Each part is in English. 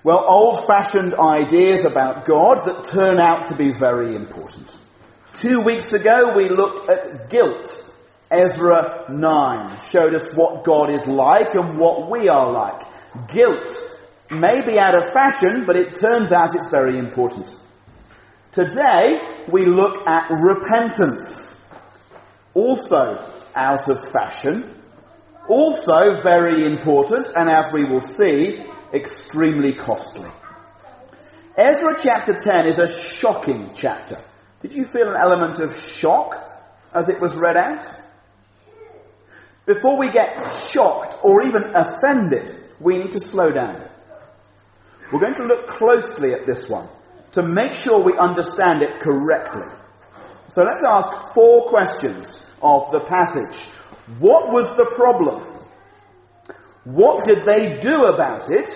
Well, old-fashioned ideas about God that turn out to be very important. 2 weeks ago we looked at guilt. Ezra 9 showed us what God is like and what we are like. Guilt may be out of fashion, but it turns out it's very important. Today we look at repentance. Also out of fashion. Also very important, and as we will see, extremely costly. Ezra chapter 10 is a shocking chapter. Did you feel an element of shock as it was read out? Before we get shocked or even offended, we need to slow down. We're going to look closely at this one to make sure we understand it correctly. So let's ask 4 questions of the passage. What was the problem? What did they do about it?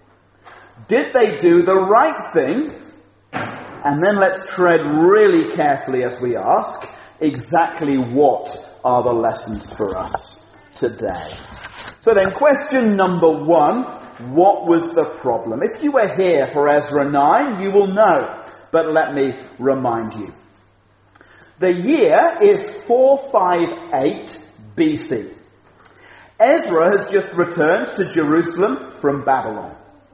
Did they do the right thing? And then let's tread really carefully as we ask, exactly what are the lessons for us today? So then, question number 1, what was the problem? If you were here for Ezra 9, you will know, but let me remind you. The year is 458 BC. Ezra has just returned to Jerusalem from Babylon.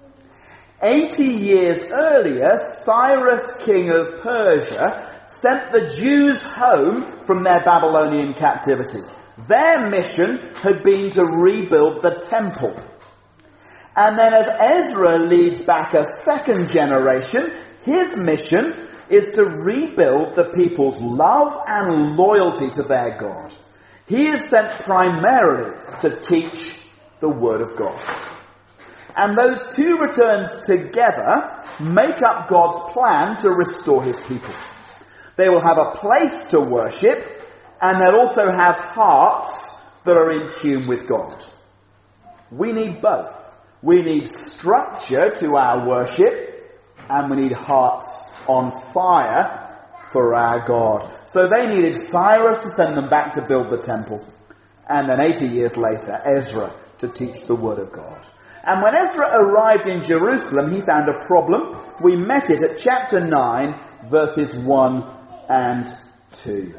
80 years earlier, Cyrus, king of Persia, sent the Jews home from their Babylonian captivity. Their mission had been to rebuild the temple. And then as Ezra leads back a second generation, his mission is to rebuild the people's love and loyalty to their God. He is sent primarily to teach the Word of God. And those 2 returns together make up God's plan to restore his people. They will have a place to worship, and they'll also have hearts that are in tune with God. We need both. We need structure to our worship, and we need hearts on fire for our God. So they needed Cyrus to send them back to build the temple, and then 80 years later, Ezra to teach the Word of God. And when Ezra arrived in Jerusalem, he found a problem. We met it at chapter 9, verses 1 and 2.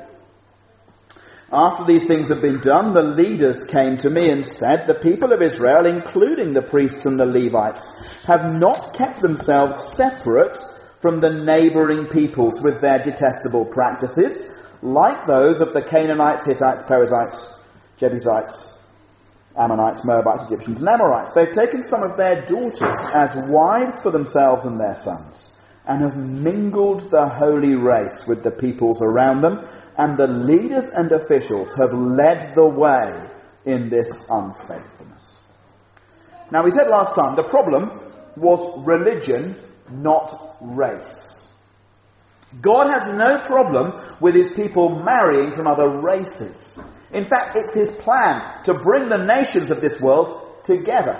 After these things had been done, the leaders came to me and said, the people of Israel, including the priests and the Levites, have not kept themselves separate from the neighbouring peoples with their detestable practices, like those of the Canaanites, Hittites, Perizzites, Jebusites, Ammonites, Moabites, Egyptians, and Amorites. They've taken some of their daughters as wives for themselves and their sons, and have mingled the holy race with the peoples around them, and the leaders and officials have led the way in this unfaithfulness. Now, we said last time, the problem was religion, not race. God has no problem with his people marrying from other races. In fact, it's his plan to bring the nations of this world together.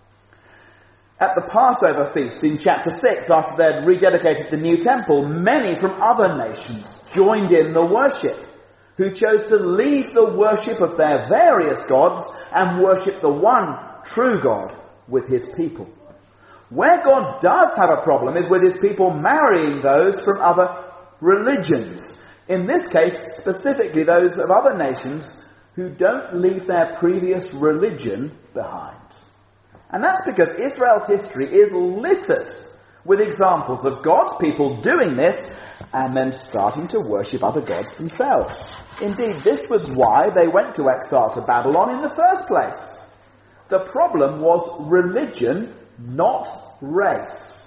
At the Passover feast in chapter 6, after they'd rededicated the new temple, many from other nations joined in the worship, who chose to leave the worship of their various gods and worship the one true God with his people. Where God does have a problem is with his people marrying those from other religions. In this case, specifically those of other nations who don't leave their previous religion behind. And that's because Israel's history is littered with examples of God's people doing this and then starting to worship other gods themselves. Indeed, this was why they went to exile to Babylon in the first place. The problem was religion, not race.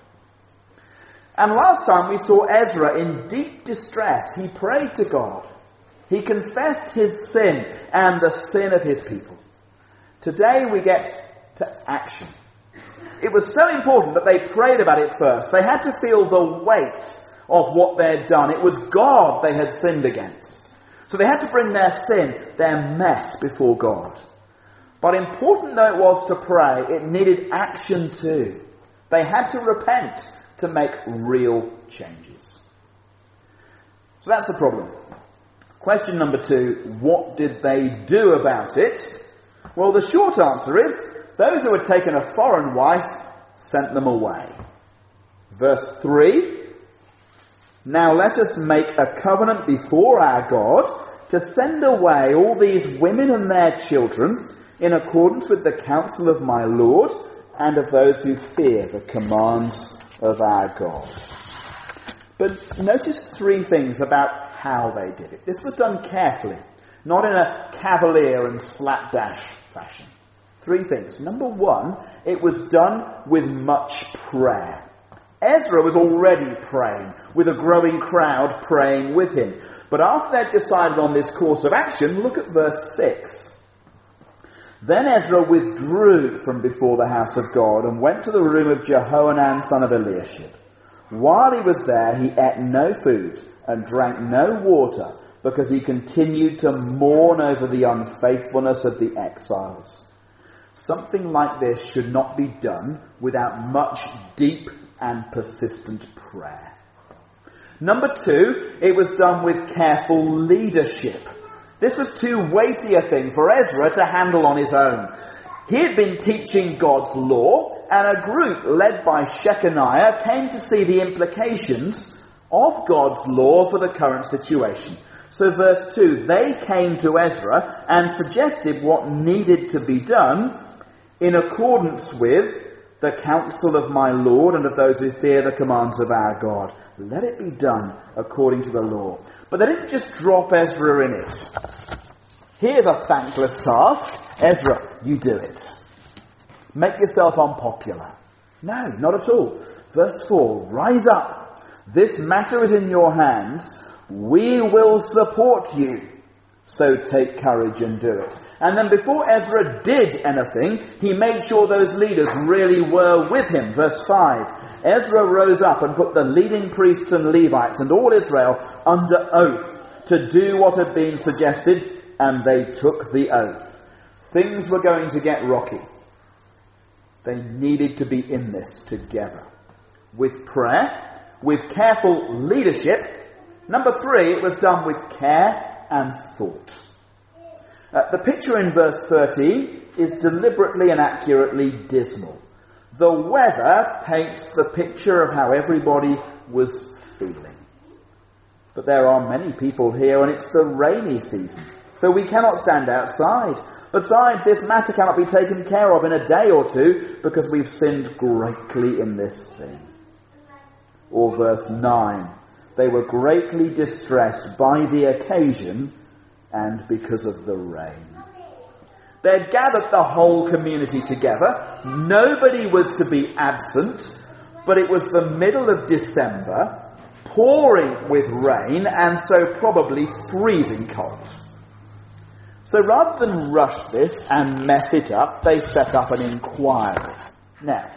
And last time we saw Ezra in deep distress. He prayed to God. He confessed his sin and the sin of his people. Today we get to action. It was so important that they prayed about it first. They had to feel the weight of what they'd done. It was God they had sinned against. So they had to bring their sin, their mess, before God. But important though it was to pray, it needed action too. They had to repent to make real changes. So that's the problem. Question number 2, what did they do about it? Well, the short answer is, those who had taken a foreign wife sent them away. Verse 3, now let us make a covenant before our God to send away all these women and their children in accordance with the counsel of my Lord and of those who fear the commands of our God. But notice three things about how they did it. This was done carefully, not in a cavalier and slapdash fashion. Three things. Number one, it was done with much prayer. Ezra was already praying, with a growing crowd praying with him. But after they'd decided on this course of action, look at verse 6. Then Ezra withdrew from before the house of God and went to the room of Jehohanan, son of Eliashib. While he was there, he ate no food and drank no water, because he continued to mourn over the unfaithfulness of the exiles. Something like this should not be done without much deep and persistent prayer. Number two, it was done with careful leadership. This was too weighty a thing for Ezra to handle on his own. He had been teaching God's law, and a group led by Shechaniah came to see the implications of God's law for the current situation. So verse 2, they came to Ezra and suggested what needed to be done in accordance with the counsel of my Lord and of those who fear the commands of our God. Let it be done according to the law. But they didn't just drop Ezra in it. Here's a thankless task. Ezra, you do it. Make yourself unpopular. No, not at all. Verse 4, rise up. This matter is in your hands. We will support you. So take courage and do it. And then before Ezra did anything, he made sure those leaders really were with him. Verse 5, Ezra rose up and put the leading priests and Levites and all Israel under oath to do what had been suggested, and they took the oath. Things were going to get rocky. They needed to be in this together. With prayer, with careful leadership. Number 3, it was done with care and thought. The picture in verse 13 is deliberately and accurately dismal. The weather paints the picture of how everybody was feeling. But there are many people here, and it's the rainy season, so we cannot stand outside. Besides, this matter cannot be taken care of in a day or two, because we've sinned greatly in this thing. Or verse 9, they were greatly distressed by the occasion and because of the rain. They had gathered the whole community together. Nobody was to be absent, but it was the middle of December, pouring with rain, and so probably freezing cold. So rather than rush this and mess it up, they set up an inquiry. Now,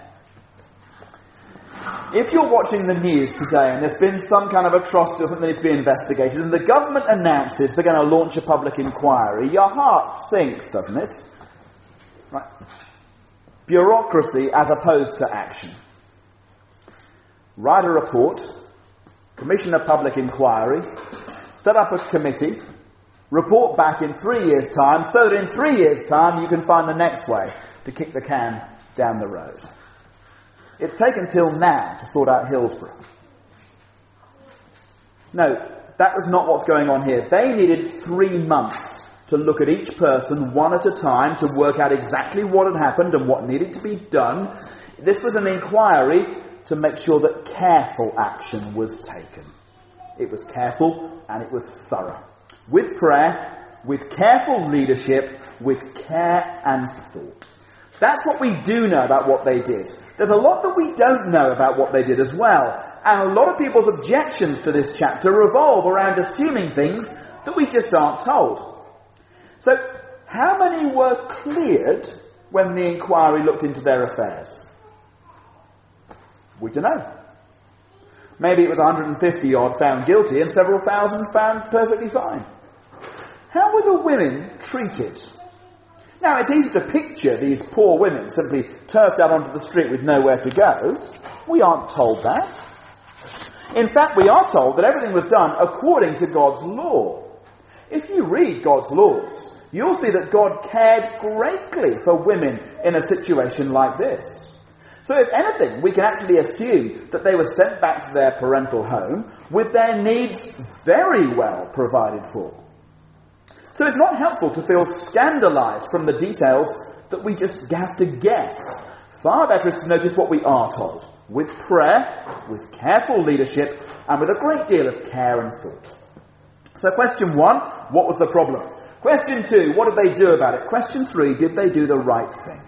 if you're watching the news today and there's been some kind of atrocity or something that needs to be investigated, and the government announces they're going to launch a public inquiry, your heart sinks, doesn't it? Right? Bureaucracy as opposed to action. Write a report, commission a public inquiry, set up a committee, report back in 3 years' time, so that in 3 years' time you can find the next way to kick the can down the road. It's taken till now to sort out Hillsborough. No, that was not what's going on here. They needed 3 months to look at each person one at a time to work out exactly what had happened and what needed to be done. This was an inquiry to make sure that careful action was taken. It was careful and it was thorough. With prayer, with careful leadership, with care and thought. That's what we do know about what they did. There's a lot that we don't know about what they did as well. And a lot of people's objections to this chapter revolve around assuming things that we just aren't told. So, how many were cleared when the inquiry looked into their affairs? We don't know. Maybe it was 150 odd found guilty and several thousand found perfectly fine. How were the women treated? Now, it's easy to picture these poor women simply turfed out onto the street with nowhere to go. We aren't told that. In fact, we are told that everything was done according to God's law. If you read God's laws, you'll see that God cared greatly for women in a situation like this. So if anything, we can actually assume that they were sent back to their parental home with their needs very well provided for. So it's not helpful to feel scandalized from the details that we just have to guess. Far better is to notice what we are told, with prayer, with careful leadership, and with a great deal of care and thought. So question 1, what was the problem? Question 2, what did they do about it? Question 3, did they do the right thing?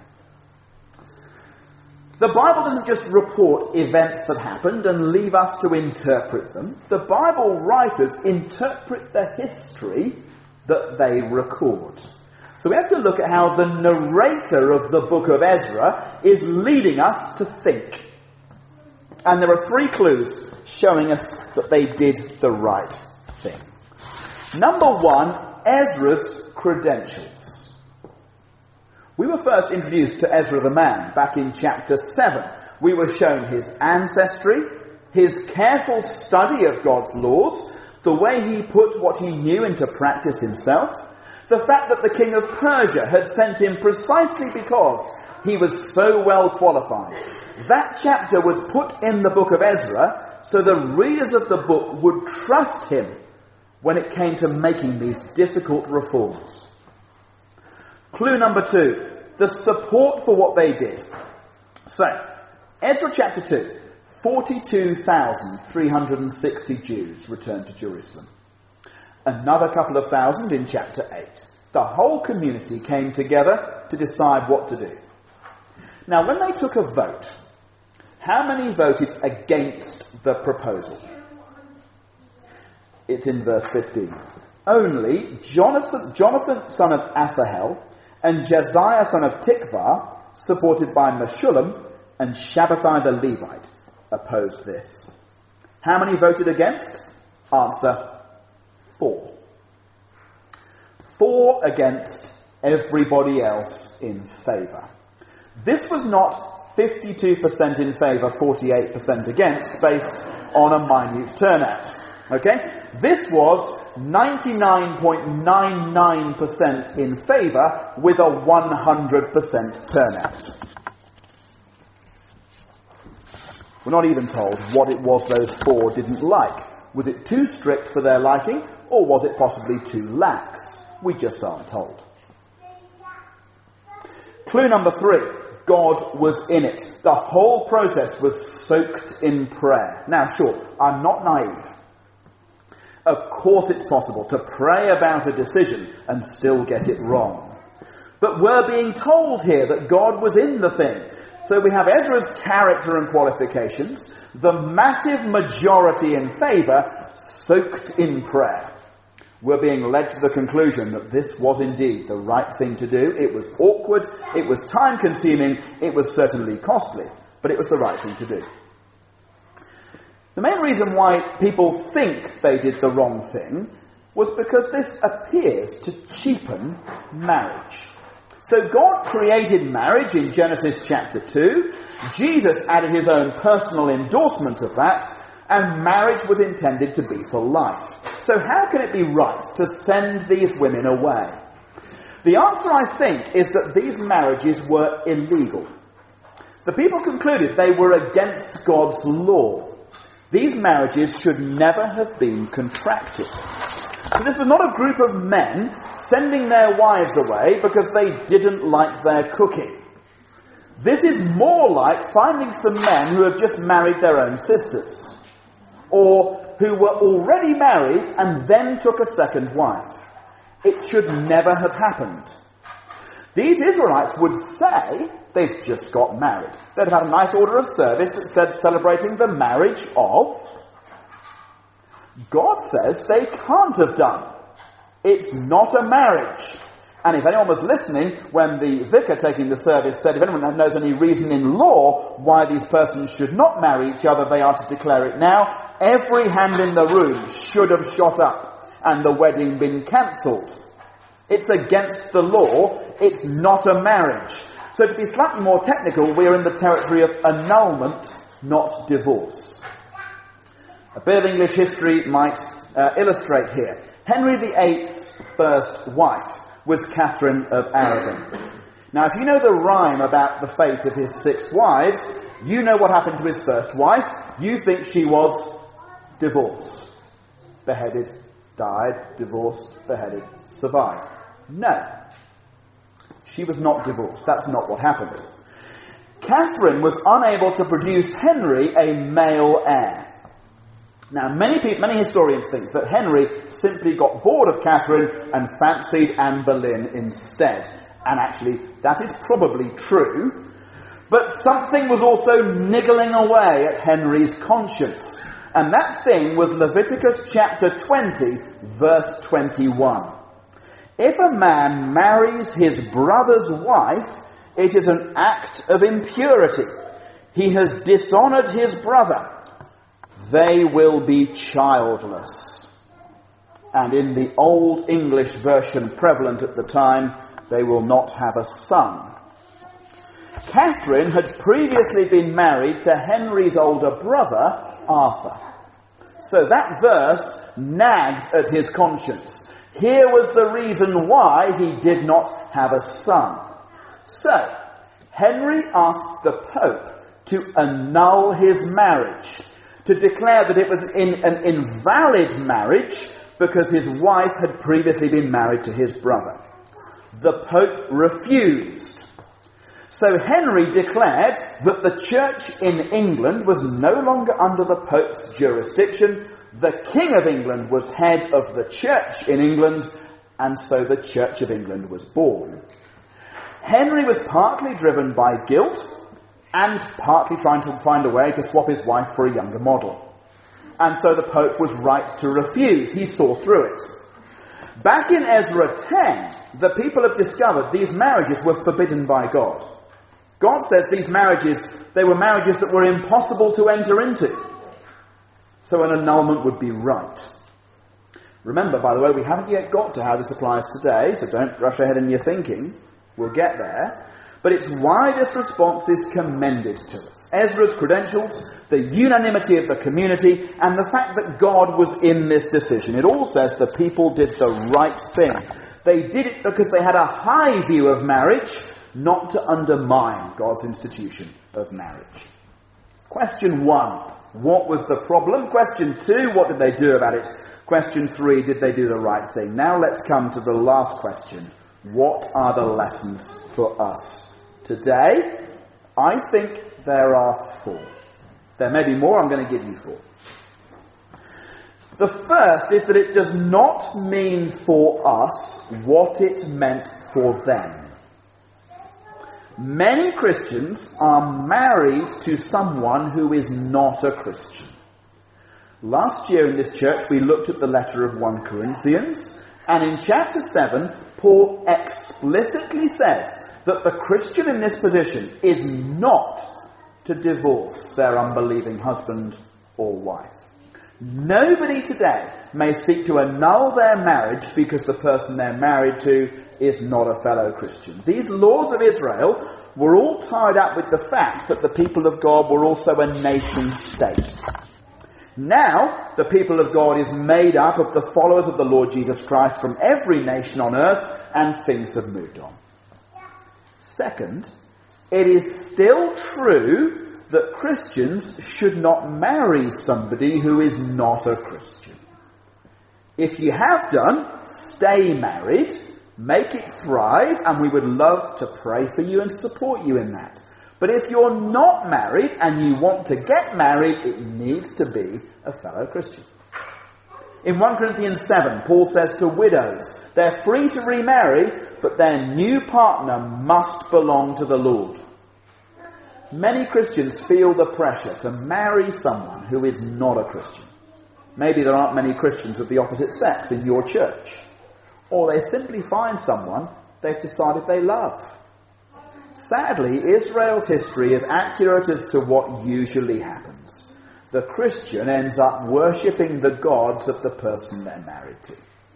The Bible doesn't just report events that happened and leave us to interpret them. The Bible writers interpret the history that they record. So we have to look at how the narrator of the book of Ezra is leading us to think. And there are 3 clues showing us that they did the right thing. Number 1, Ezra's credentials. We were first introduced to Ezra the man back in chapter 7. We were shown his ancestry, his careful study of God's laws, the way he put what he knew into practice himself, the fact that the king of Persia had sent him precisely because he was so well qualified. That chapter was put in the book of Ezra so the readers of the book would trust him when it came to making these difficult reforms. Clue number 2, the support for what they did. So, Ezra chapter 2, 42,360 Jews returned to Jerusalem. Another couple of thousand in chapter 8. The whole community came together to decide what to do. Now, when they took a vote, how many voted against the proposal? It's in verse 15. Only Jonathan son of Asahel, and Josiah son of Tikvah, supported by Meshullam and Shabbathai the Levite, opposed this. How many voted against? Answer, 4. 4 against, everybody else in favour. This was not 52% in favour, 48% against, based on a minute turnout. Okay? This was 99.99% in favour with a 100% turnout. We're not even told what it was those 4 didn't like. Was it too strict for their liking, or was it possibly too lax? We just aren't told. Clue number 3. God was in it. The whole process was soaked in prayer. Now, sure, I'm not naive. Of course it's possible to pray about a decision and still get it wrong. But we're being told here that God was in the thing. So we have Ezra's character and qualifications, the massive majority in favour, soaked in prayer. We're being led to the conclusion that this was indeed the right thing to do. It was awkward, it was time-consuming, it was certainly costly, but it was the right thing to do. The main reason why people think they did the wrong thing was because this appears to cheapen marriage. So God created marriage in Genesis chapter 2. Jesus added his own personal endorsement of that, and marriage was intended to be for life. So how can it be right to send these women away? The answer, I think, is that these marriages were illegal. The people concluded they were against God's law. These marriages should never have been contracted. So this was not a group of men sending their wives away because they didn't like their cooking. This is more like finding some men who have just married their own sisters, or who were already married and then took a second wife. It should never have happened. These Israelites would say they've just got married. They'd have had a nice order of service that said celebrating the marriage of. God says they can't have done. It's not a marriage. And if anyone was listening when the vicar taking the service said, if anyone knows any reason in law why these persons should not marry each other, they are to declare it now, every hand in the room should have shot up and the wedding been cancelled. It's against the law. It's not a marriage. So to be slightly more technical, we're in the territory of annulment, not divorce. A bit of English history might illustrate here. Henry VIII's first wife was Catherine of Aragon. Now, if you know the rhyme about the fate of his 6 wives, you know what happened to his first wife. You think she was divorced. Beheaded, died, divorced, beheaded, survived. No. She was not divorced. That's not what happened. Catherine was unable to produce Henry a male heir. Now, many historians think that Henry simply got bored of Catherine and fancied Anne Boleyn instead. And actually, that is probably true. But something was also niggling away at Henry's conscience. And that thing was Leviticus chapter 20, verse 21. If a man marries his brother's wife, it is an act of impurity. He has dishonoured his brother. They will be childless. And in the Old English version prevalent at the time, they will not have a son. Catherine had previously been married to Henry's older brother, Arthur. So that verse nagged at his conscience. Here was the reason why he did not have a son. So, Henry asked the Pope to annul his marriage, to declare that it was an invalid marriage because his wife had previously been married to his brother. The Pope refused. So Henry declared that the church in England was no longer under the Pope's jurisdiction. The King of England was head of the church in England, and so the Church of England was born. Henry was partly driven by guilt and partly trying to find a way to swap his wife for a younger model. And so the Pope was right to refuse. He saw through it. Back in Ezra 10, the people have discovered these marriages were forbidden by God. God says these marriages, they were marriages that were impossible to enter into. So an annulment would be right. Remember, by the way, we haven't yet got to how this applies today, so don't rush ahead in your thinking. We'll get there. But it's why this response is commended to us. Ezra's credentials, the unanimity of the community, and the fact that God was in this decision. It all says the people did the right thing. They did it because they had a high view of marriage, not to undermine God's institution of marriage. Question 1, what was the problem? Question 2, what did they do about it? Question 3, did they do the right thing? Now let's come to the last question. What are the lessons for us today? I think there are 4. There may be more, I'm going to give you 4. The first is that it does not mean for us what it meant for them. Many Christians are married to someone who is not a Christian. Last year in this church we looked at the letter of 1 Corinthians, and in chapter 7 Paul explicitly says that the Christian in this position is not to divorce their unbelieving husband or wife. Nobody today may seek to annul their marriage because the person they're married to is not a fellow Christian. These laws of Israel were all tied up with the fact that the people of God were also a nation state. Now, the people of God is made up of the followers of the Lord Jesus Christ from every nation on earth, and things have moved on. Second, it is still true that Christians should not marry somebody who is not a Christian. If you have done, stay married, make it thrive, and we would love to pray for you and support you in that. But if you're not married and you want to get married, it needs to be a fellow Christian. In 1 Corinthians 7, Paul says to widows, they're free to remarry, but their new partner must belong to the Lord. Many Christians feel the pressure to marry someone who is not a Christian. Maybe there aren't many Christians of the opposite sex in your church. Or they simply find someone they've decided they love. Sadly, Israel's history is accurate as to what usually happens. The Christian ends up worshipping the gods of the person they're married to.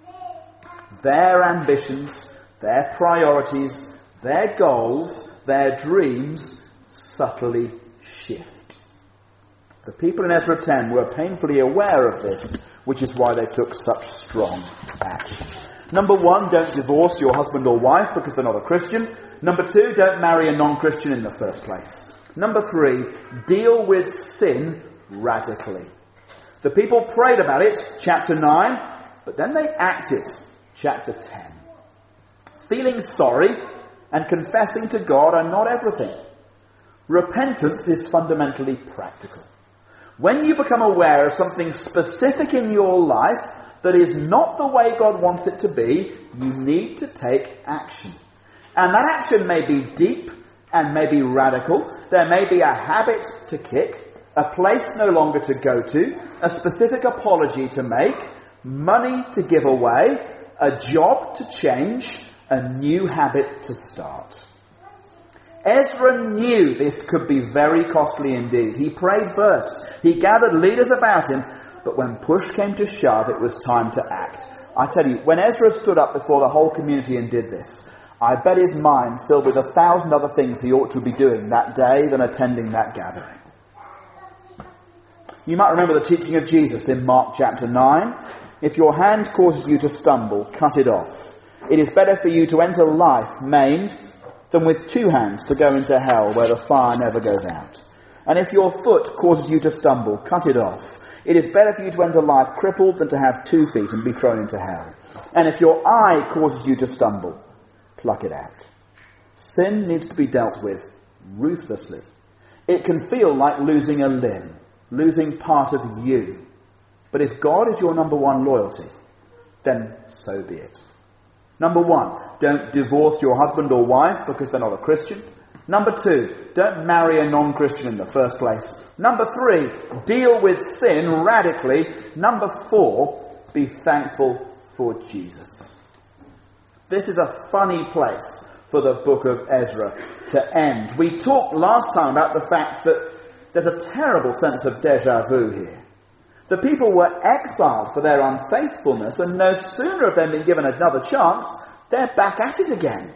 Their ambitions, their priorities, their goals, their dreams subtly shift. The people in Ezra 10 were painfully aware of this, which is why they took such strong action. Number 1, don't divorce your husband or wife because they're not a Christian. Number 2, don't marry a non-Christian in the first place. Number 3, deal with sin radically. The people prayed about it, chapter 9, but then they acted, chapter 10. Feeling sorry and confessing to God are not everything. Repentance is fundamentally practical. When you become aware of something specific in your life that is not the way God wants it to be, you need to take action. And that action may be deep and may be radical. There may be a habit to kick, a place no longer to go to, a specific apology to make, money to give away, a job to change, a new habit to start. Ezra knew this could be very costly indeed. He prayed first. He gathered leaders about him. But when push came to shove, it was time to act. I tell you, when Ezra stood up before the whole community and did this, I bet his mind filled with 1,000 other things he ought to be doing that day than attending that gathering. You might remember the teaching of Jesus in Mark chapter 9. If your hand causes you to stumble, cut it off. It is better for you to enter life maimed than with 2 hands to go into hell where the fire never goes out. And if your foot causes you to stumble, cut it off. It is better for you to enter life crippled than to have 2 feet and be thrown into hell. And if your eye causes you to stumble, pluck it out. Sin needs to be dealt with ruthlessly. It can feel like losing a limb, losing part of you. But if God is your number 1 loyalty, then so be it. Number 1, don't divorce your husband or wife because they're not a Christian. Number 2, don't marry a non-Christian in the first place. Number 3, deal with sin radically. Number 4, be thankful for Jesus. This is a funny place for the book of Ezra to end. We talked last time about the fact that there's a terrible sense of deja vu here. The people were exiled for their unfaithfulness, and no sooner have they been given another chance, they're back at it again.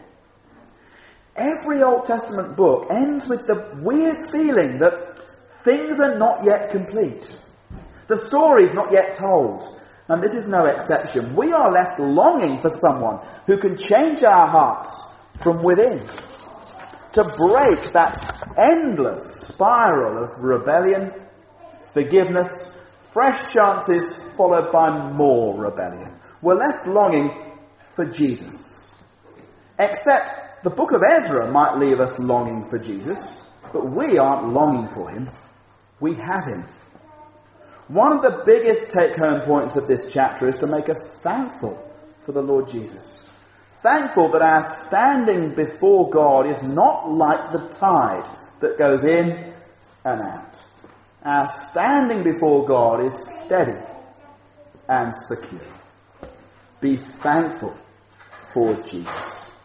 Every Old Testament book ends with the weird feeling that things are not yet complete. The story's not yet told. And this is no exception. We are left longing for someone who can change our hearts from within. To break that endless spiral of rebellion, forgiveness, fresh chances followed by more rebellion. We're left longing for Jesus. Except the book of Ezra might leave us longing for Jesus, but we aren't longing for him. We have him. One of the biggest take-home points of this chapter is to make us thankful for the Lord Jesus. Thankful that our standing before God is not like the tide that goes in and out. Our standing before God is steady and secure. Be thankful for Jesus.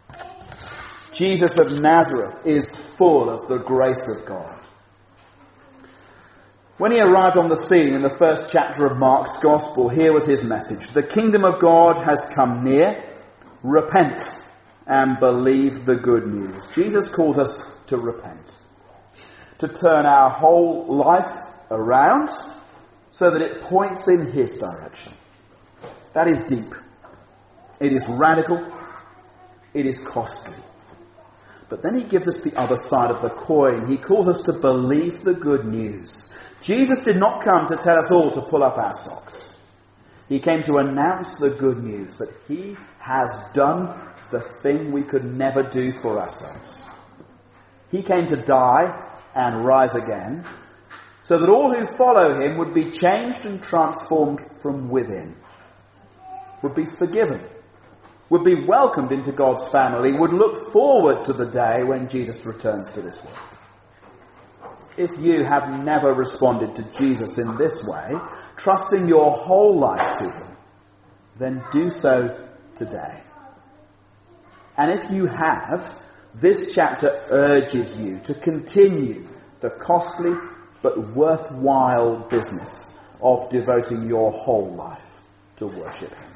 Jesus of Nazareth is full of the grace of God. When he arrived on the scene in the first chapter of Mark's Gospel, here was his message. The kingdom of God has come near. Repent and believe the good news. Jesus calls us to repent, to turn our whole life around so that it points in his direction. That is deep. It is radical. It is costly. But then he gives us the other side of the coin. He calls us to believe the good news. Jesus did not come to tell us all to pull up our socks. He came to announce the good news that he has done the thing we could never do for ourselves. He came to die and rise again so that all who follow him would be changed and transformed from within, would be forgiven, would be welcomed into God's family, would look forward to the day when Jesus returns to this world. If you have never responded to Jesus in this way, trusting your whole life to him, then do so today. And if you have, this chapter urges you to continue the costly but worthwhile business of devoting your whole life to worship him.